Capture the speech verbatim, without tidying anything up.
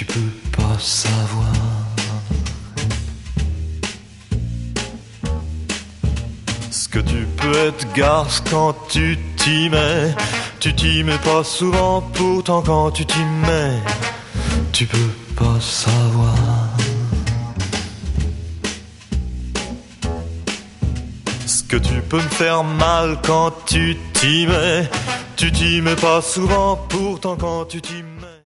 tu peux pas savoir ce que tu peux être garce quand tu t'y mets. Tu t'y mets pas souvent, pourtant quand tu t'y mets, tu peux pas savoir ce que tu peux me faire mal quand tu t'y mets. Tu t'y mets pas souvent, pourtant quand tu t'y mets.